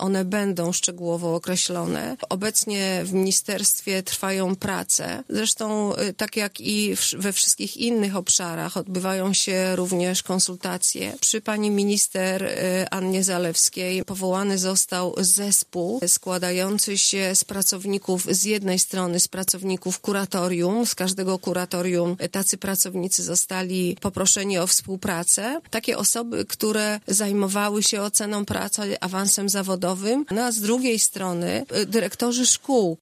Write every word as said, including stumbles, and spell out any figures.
one będą szczegółowo określone. Obecnie w ministerstwie trwają prace. Zresztą tak jak i we wszystkich innych obszarach odbywają się również konsultacje. Przy pani minister Annie Zalewskiej powołany został zespół składający się z pracowników z jednej strony z pracowników kuratorium. Z każdego kuratorium tacy pracownicy zostali poproszeni o współpracę. Takie osoby, które zajmowały się oceną pracy, awansem zawodowym, no a z drugiej strony dyrektorzy szkół,